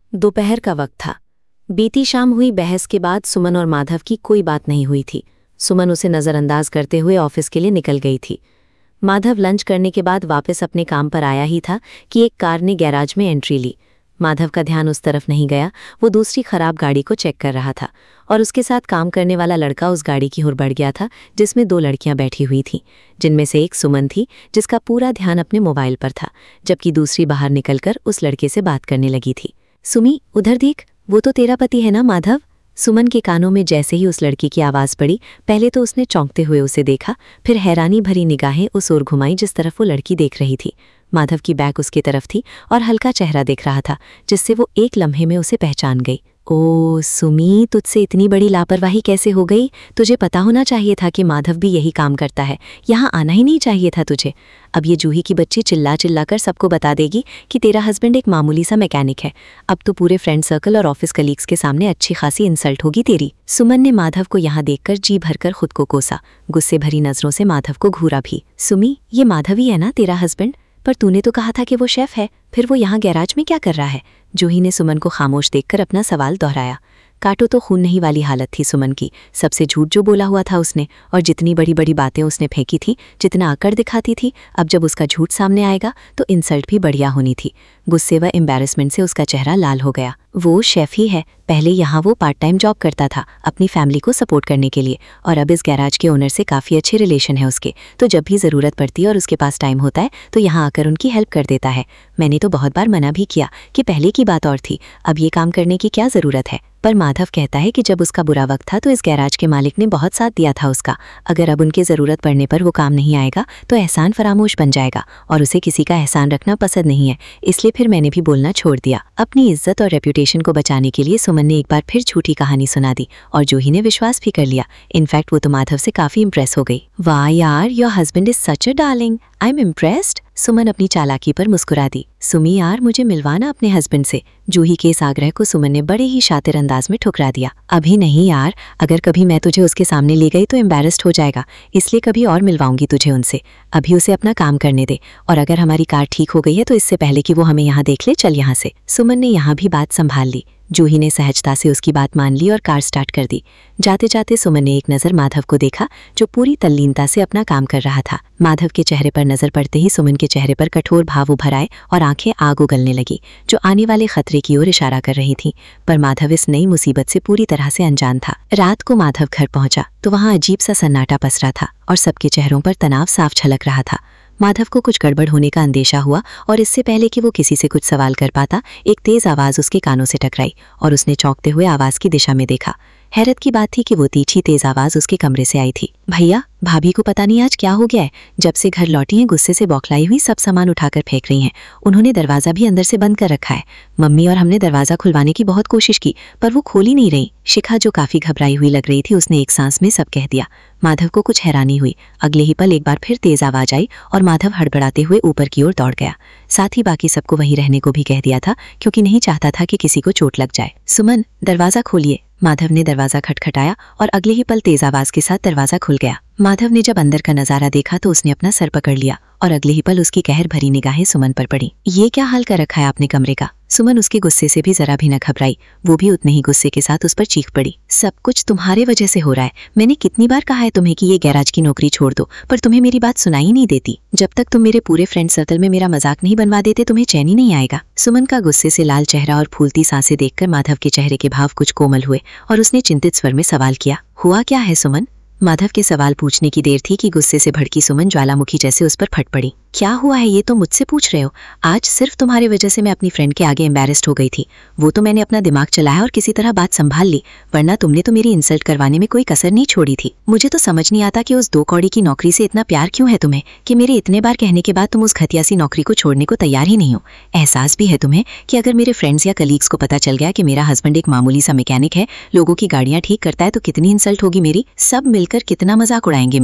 दोपहर का वक्त था। बीती शाम हुई बहस के बाद सुमन और माधव की कोई बात नहीं हुई थी। सुमन उसे नज़रअंदाज करते हुए ऑफिस के लिए निकल गई थी। माधव लंच करने के बाद वापस अपने काम पर आया ही था कि एक कार ने गैराज में एंट्री ली। माधव का ध्यान उस तरफ नहीं गया, वो दूसरी खराब गाड़ी को चेक कर रहा था और उसके साथ काम करने वाला लड़का उस गाड़ी की ओर बढ़ गया था जिसमें 2 लड़कियां बैठी हुई थीं, जिनमें से एक सुमन थी जिसका पूरा ध्यान अपने मोबाइल पर था, जबकि दूसरी बाहर निकलकर उस लड़के से बात करने लगी थी। सुमी, उधर देख, वो तो तेरा पति है ना माधव? सुमन के कानों में जैसे ही उस लड़की की आवाज़ पड़ी, पहले तो उसने चौंकते हुए उसे देखा, फिर हैरानी भरी निगाहें उस ओर घुमाई जिस तरफ वो लड़की देख रही थी। माधव की बैक उसकी तरफ थी और हल्का चेहरा दिख रहा था जिससे वो एक लम्हे में उसे पहचान गई। ओ सुमी, तुझसे इतनी बड़ी लापरवाही कैसे हो गई? तुझे पता होना चाहिए था कि माधव भी यही काम करता है, यहाँ आना ही नहीं चाहिए था तुझे। अब ये जूही की बच्ची चिल्ला चिल्ला कर सबको बता देगी कि तेरा हस्बैंड एक मामूली सा मैकेनिक है। अब तो पूरे फ्रेंड सर्कल और ऑफिस कलीग्स के सामने अच्छी खासी इंसल्ट होगी तेरी। सुमन ने माधव को यहाँ देखकर जी भरकर खुद को कोसा, गुस्से भरी नजरों से माधव को घूरा भी। सुमी, ये माधव ही है ना तेरा हस्बैंड? पर तूने तो कहा था कि वो शेफ है, फिर वो यहाँ गैराज में क्या कर रहा है? जूही ने सुमन को खामोश देखकर अपना सवाल दोहराया। काटो तो खून नहीं वाली हालत थी सुमन की। सबसे झूठ जो बोला हुआ था उसने, और जितनी बड़ी बड़ी बातें उसने फेंकी थी, जितना आकड़ दिखाती थी, अब जब उसका झूठ सामने आएगा तो इंसल्ट भी बढ़िया होनी थी। गुस्से व एम्बैरेसमेंट से उसका चेहरा लाल हो गया। वो शेफ ही है, पहले यहाँ वो पार्ट टाइम जॉब करता था अपनी फैमिली को सपोर्ट करने के लिए, और अब इस गैराज के ओनर से काफ़ी अच्छे रिलेशन है उसके, तो जब भी ज़रूरत पड़ती है और उसके पास टाइम होता है तो यहाँ आकर उनकी हेल्प कर देता है। मैंने तो बहुत बार मना भी किया कि पहले की बात और थी, अब ये काम करने की क्या ज़रूरत है, पर माधव कहता है कि जब उसका बुरा वक्त था तो इस गैराज के मालिक ने बहुत साथ दिया था उसका। अगर अब उनकी ज़रूरत पड़ने पर वो काम नहीं आएगा तो एहसान फरामोश बन जाएगा, और उसे किसी का एहसान रखना पसंद नहीं है, इसलिए फिर मैंने भी बोलना छोड़ दिया। अपनी इज्जत और रेप्यूटेशन को बचाने के लिए सुमन ने एक बार फिर झूठी कहानी सुना दी, और जूही ने विश्वास भी कर लिया। इनफैक्ट वो तो माधव से काफ़ी इंप्रेस हो गई। वाह यार, your husband is such a darling, I am impressed. Suman अपनी चालाकी पर मुस्कुरा दी। सुमी यार, मुझे मिलवाना अपने हस्बैंड से। जूही के इस आग्रह को सुमन ने बड़े ही शातिर अंदाज में ठुकरा दिया। अभी नहीं यार, अगर कभी मैं तुझे उसके सामने ले गई तो एम्बैरेस्ड हो जाएगा, इसलिए कभी और मिलवाऊंगी तुझे उनसे। अभी उसे अपना काम करने दे, और अगर हमारी कार ठीक हो गई है तो इससे पहले कि वो हमें यहाँ देख ले, चल यहाँ से। सुमन ने यहाँ भी बात संभाल ली। जूही ने सहजता से उसकी बात मान ली और कार स्टार्ट कर दी। जाते जाते सुमन ने एक नज़र माधव को देखा जो पूरी तल्लीनता से अपना काम कर रहा था। माधव के चेहरे पर नज़र पड़ते ही सुमन के चेहरे पर कठोर भाव उभर आए और आंखें आग उगलने लगी, जो आने वाले खतरे की ओर इशारा कर रही थी। पर माधव इस नई मुसीबत से पूरी तरह से अनजान था। रात को माधव घर पहुंचा तो वहां अजीब सा सन्नाटा पसरा था और सबके चेहरों पर तनाव साफ झलक रहा था। माधव को कुछ गड़बड़ होने का अंदेशा हुआ, और इससे पहले कि वो किसी से कुछ सवाल कर पाता, एक तेज आवाज़ उसके कानों से टकराई और उसने चौंकते हुए आवाज़ की दिशा में देखा। हैरत की बात थी कि वो तीखी तेज आवाज़ उसके कमरे से आई थी। भैया, भाभी को पता नहीं आज क्या हो गया है, जब से घर लौटी हैं गुस्से से बौखलाई हुई सब सामान उठाकर फेंक रही हैं। उन्होंने दरवाज़ा भी अंदर से बंद कर रखा है। मम्मी और हमने दरवाज़ा खुलवाने की बहुत कोशिश की, पर वो खोल ही नहीं रही। शिखा, जो काफ़ी घबराई हुई लग रही थी, उसने एक सांस में सब कह दिया। माधव को कुछ हैरानी हुई। अगले ही पल एक बार फिर तेज आवाज़ आई और माधव हड़बड़ाते हुए ऊपर की ओर दौड़ गया। साथ ही बाकी सबको वहीं रहने को भी कह दिया था, क्योंकि नहीं चाहता था कि किसी को चोट लग जाए। सुमन, दरवाज़ा खोलिए। माधव ने दरवाज़ा खटखटाया और अगले ही पल तेज आवाज़ के साथ दरवाज़ा खुल गया। माधव ने जब अंदर का नज़ारा देखा तो उसने अपना सर पकड़ लिया, और अगले ही पल उसकी कहर भरी निगाहें सुमन पर पड़ी। ये क्या हाल कर रखा है आपने कमरे का? सुमन उसके गुस्से से भी जरा भी न घबराई, वो भी उतने ही गुस्से के साथ उस पर चीख पड़ी। सब कुछ तुम्हारे वजह से हो रहा है। मैंने कितनी बार कहा है तुम्हें कि ये गैराज की नौकरी छोड़ दो, पर तुम्हें मेरी बात सुनाई ही नहीं देती। जब तक तुम मेरे पूरे फ्रेंड सर्कल में मेरा मजाक नहीं बनवा देते, तुम्हें चैन ही नहीं आएगा। सुमन का गुस्से से लाल चेहरा और फूलती सांसें देखकर माधव के चेहरे के भाव कुछ कोमल हुए, और उसने चिंतित स्वर में सवाल किया, हुआ क्या है सुमन? माधव के सवाल पूछने की देर थी कि गुस्से से भड़की सुमन ज्वालामुखी जैसे उस पर फट पड़ी। क्या हुआ है ये तो मुझसे पूछ रहे हो? आज सिर्फ तुम्हारी वजह से मैं अपनी फ्रेंड के आगे एम्बैरेस्ड हो गई थी। वो तो मैंने अपना दिमाग चलाया और किसी तरह बात संभाल ली, वरना तुमने तो मेरी इंसल्ट करवाने में कोई कसर नहीं छोड़ी थी। मुझे तो समझ नहीं आता कि उस 2 कौड़ी की नौकरी से इतना प्यार क्यों है तुम्हें, कि मेरे इतने बार कहने के बाद तुम उस घटिया सी नौकरी को छोड़ने को तैयार ही नहीं हो। एहसास भी है तुम्हें कि अगर मेरे फ्रेंड्स या कलीग्स को पता चल गया कि मेरा हस्बैंड एक मामूली सा मैकेनिक है, लोगों की गाड़ियां ठीक करता है, तो कितनी इंसल्ट होगी मेरी। सब मिलकर कितना मजाक उड़ाएंगे मेरा।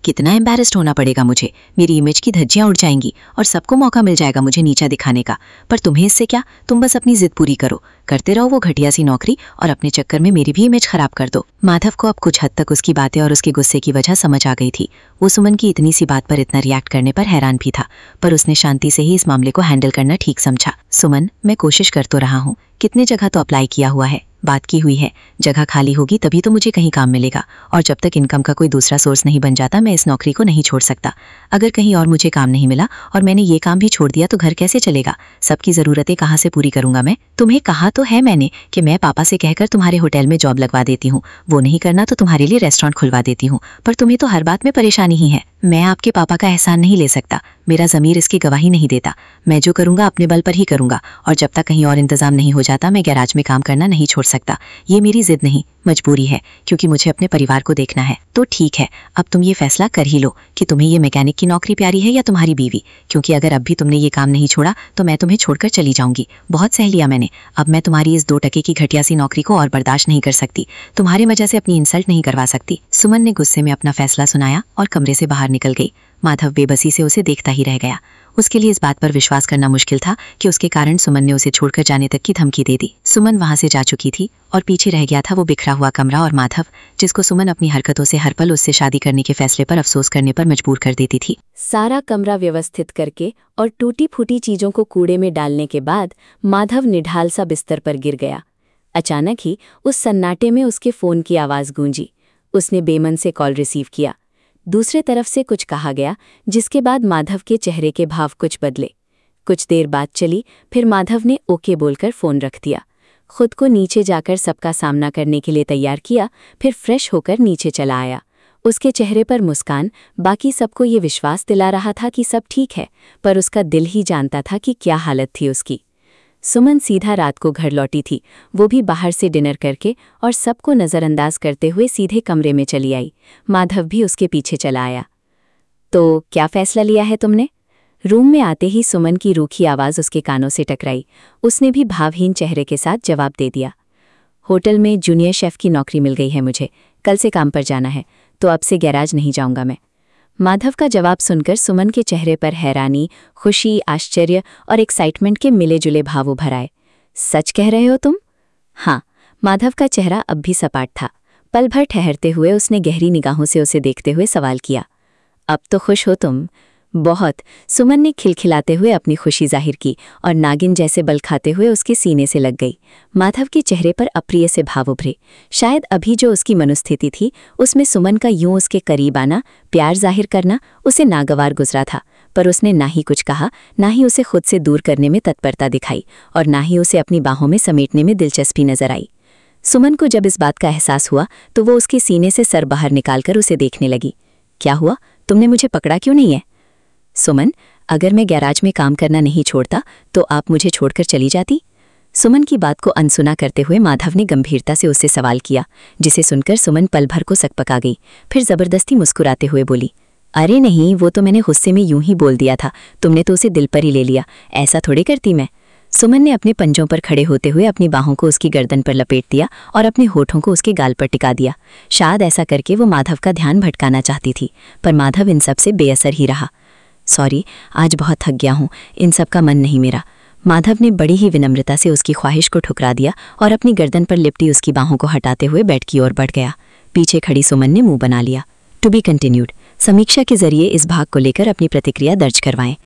कितना एम्बैरेस्ड होना पड़ेगा मुझे, मेरी इमेज की धज्जियां उड़ जाएंगी और सबको मौका मिल जाएगा मुझे नीचा दिखाने का। पर तुम्हें इससे क्या, तुम बस अपनी जिद पूरी करो, करते रहो वो घटिया सी नौकरी और अपने चक्कर में मेरी भी इमेज खराब कर दो। माधव को अब कुछ हद तक उसकी बातें और उसके गुस्से की वजह समझ आ गई थी। वो सुमन की इतनी सी बात पर इतना रिएक्ट करने पर हैरान भी था, पर उसने शांति से ही इस मामले को हैंडल करना ठीक समझा। सुमन, मैं कोशिश कर तो रहा हूँ, कितने जगह तो अप्लाई किया हुआ है, बात की हुई है, जगह खाली होगी तभी तो मुझे कहीं काम मिलेगा, और जब तक इनकम का कोई दूसरा सोर्स नहीं बन जाता मैं इस नौकरी को नहीं छोड़ सकता। अगर कहीं और मुझे काम नहीं मिला और मैंने ये काम भी छोड़ दिया तो घर कैसे चलेगा, सबकी ज़रूरतें कहाँ से पूरी करूंगा मैं। तुम्हें कहा तो है मैंने कि मैं पापा से कहकर तुम्हारे होटल में जॉब लगवा देती हूँ, वो नहीं करना तो तुम्हारे लिए रेस्टोरेंट खुलवा देती हूँ, पर तुम्हें तो हर बात में परेशानी ही है। मैं आपके पापा का एहसान नहीं ले सकता, मेरा ज़मीर इसकी गवाही नहीं देता। मैं जो करूंगा अपने बल पर ही करूंगा, और जब तक कहीं और इंतजाम नहीं हो जाता मैं गैराज में काम करना नहीं छोड़ सकता। ये मेरी जिद नहीं, मजबूरी है, क्योंकि मुझे अपने परिवार को देखना है। तो ठीक है, अब तुम ये फैसला कर ही लो कि तुम्हें ये मैकेनिक की नौकरी प्यारी है या तुम्हारी बीवी, क्योंकि अगर अब भी तुमने ये काम नहीं छोड़ा तो मैं तुम्हें छोड़कर चली जाऊंगी। बहुत सह लिया मैंने, अब मैं तुम्हारी इस 2 टके की घटिया सी नौकरी को और बर्दाश्त नहीं कर सकती, तुम्हारे वजह से अपनी इंसल्ट नहीं करवा सकती। सुमन ने गुस्से में अपना फैसला सुनाया और कमरे से बाहर निकल गई। माधव बेबसी से उसे देखता ही रह गया। उसके लिए इस बात पर विश्वास करना मुश्किल था कि उसके कारण सुमन ने उसे छोड़कर जाने तक की धमकी दे दी। सुमन वहां से जा चुकी थी और पीछे रह गया था वो बिखरा हुआ कमरा और माधव, जिसको सुमन अपनी हरकतों से हर पल उससे शादी करने के फैसले पर अफसोस करने पर मजबूर कर देती थी। सारा कमरा व्यवस्थित करके और टूटी फूटी चीजों को कूड़े में डालने के बाद माधव निढाल सा बिस्तर पर गिर गया। अचानक ही उस सन्नाटे में उसके फोन की आवाज गूंजी। उसने बेमन से कॉल रिसीव किया। दूसरे तरफ से कुछ कहा गया, जिसके बाद माधव के चेहरे के भाव कुछ बदले। कुछ देर बात चली, फिर माधव ने ओके बोलकर फोन रख दिया। खुद को नीचे जाकर सबका सामना करने के लिए तैयार किया, फिर फ्रेश होकर नीचे चला आया। उसके चेहरे पर मुस्कान बाकी सबको ये विश्वास दिला रहा था कि सब ठीक है, पर उसका दिल ही जानता था कि क्या हालत थी उसकी। सुमन सीधा रात को घर लौटी थी, वो भी बाहर से डिनर करके, और सबको नज़रअंदाज करते हुए सीधे कमरे में चली आई। माधव भी उसके पीछे चला आया। तो क्या फैसला लिया है तुमने? रूम में आते ही सुमन की रूखी आवाज़ उसके कानों से टकराई। उसने भी भावहीन चेहरे के साथ जवाब दे दिया, होटल में जूनियर शेफ की नौकरी मिल गई है मुझे, कल से काम पर जाना है, तो अब से गैराज नहीं जाऊंगा मैं। माधव का जवाब सुनकर सुमन के चेहरे पर हैरानी, खुशी, आश्चर्य और एक्साइटमेंट के मिले जुले भाव उभर आए। सच कह रहे हो तुम? हाँ। माधव का चेहरा अब भी सपाट था। पल भर ठहरते हुए उसने गहरी निगाहों से उसे देखते हुए सवाल किया, अब तो खुश हो तुम? बहुत। सुमन ने खिलखिलाते हुए अपनी खुशी जाहिर की और नागिन जैसे बल खाते हुए उसके सीने से लग गई। माधव के चेहरे पर अप्रिय से भाव उभरे। शायद अभी जो उसकी मनोस्थिति थी उसमें सुमन का यूं उसके करीब आना, प्यार जाहिर करना उसे नागवार गुजरा था, पर उसने ना ही कुछ कहा, ना ही उसे खुद से दूर करने में तत्परता दिखाई, और ना ही उसे अपनी बाहों में समेटने में दिलचस्पी नजर आई। सुमन को जब इस बात का एहसास हुआ तो वो उसके सीने से सर बाहर निकालकर उसे देखने लगी। क्या हुआ, तुमने मुझे पकड़ा क्यों नहीं है? सुमन, अगर मैं गैराज में काम करना नहीं छोड़ता तो आप मुझे छोड़कर चली जाती? सुमन की बात को अनसुना करते हुए माधव ने गंभीरता से उससे सवाल किया, जिसे सुनकर सुमन पल भर को सकपका गई। फिर जबरदस्ती मुस्कुराते हुए बोली, अरे नहीं, वो तो मैंने गुस्से में यूं ही बोल दिया था, तुमने तो उसे दिल पर ही ले लिया, ऐसा थोड़ी करती मैं। सुमन ने अपने पंजों पर खड़े होते हुए अपनी बाहों को उसकी गर्दन पर लपेट दिया और अपने होठों को उसके गाल पर टिका दिया। शायद ऐसा करके वो माधव का ध्यान भटकाना चाहती थी, पर माधव इन सब से बेअसर ही रहा। सॉरी, आज बहुत थक गया हूँ, इन सब का मन नहीं मेरा। माधव ने बड़ी ही विनम्रता से उसकी ख्वाहिश को ठुकरा दिया और अपनी गर्दन पर लिपटी उसकी बाहों को हटाते हुए बेड की ओर बढ़ गया। पीछे खड़ी सुमन ने मुंह बना लिया। To be continued. समीक्षा के जरिए इस भाग को लेकर अपनी प्रतिक्रिया दर्ज करवाएं।